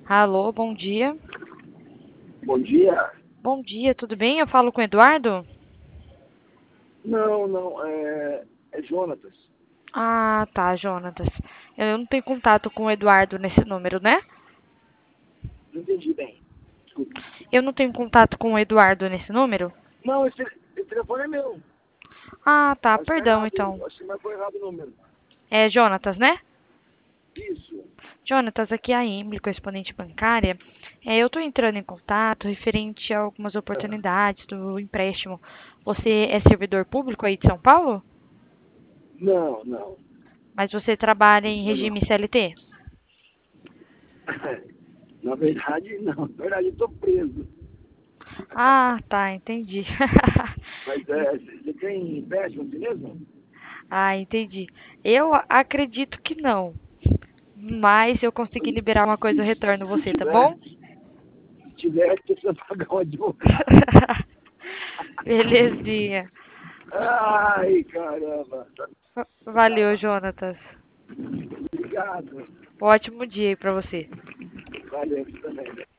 Alô, bom dia. Bom dia. Bom dia, tudo bem? Eu falo com o Eduardo? Não, não, é Jonatas. Ah, tá, Jonatas. Eu não tenho contato com o Eduardo nesse número, né? Não entendi bem. Desculpe. Eu não tenho contato com o Eduardo nesse número? Não, esse telefone é meu. Ah, tá, Acho que tá perdão, errado. então. Acho que marcou errado o número. É Jonatas, né? Isso. Jonatas, aqui é a Emily, correspondente bancária. Eu estou entrando em contato referente a algumas Ah, oportunidades do empréstimo. Você é servidor público aí de São Paulo? não, não. Mas você trabalha Não em sou regime não. CLT? Na verdade, não. Na verdade, eu tô preso. Ah, tá, entendi. Mas você tem empréstimo assim mesmo? Ah, entendi. Eu acredito que não, mas se eu conseguir liberar uma coisa, eu retorno Se você, tá bom? tiver, se tiver, precisa pagar um advogado. Belezinha. Ai, caramba. Valeu, Jonatas. Obrigado. Ótimo dia aí pra você. Valeu, você também.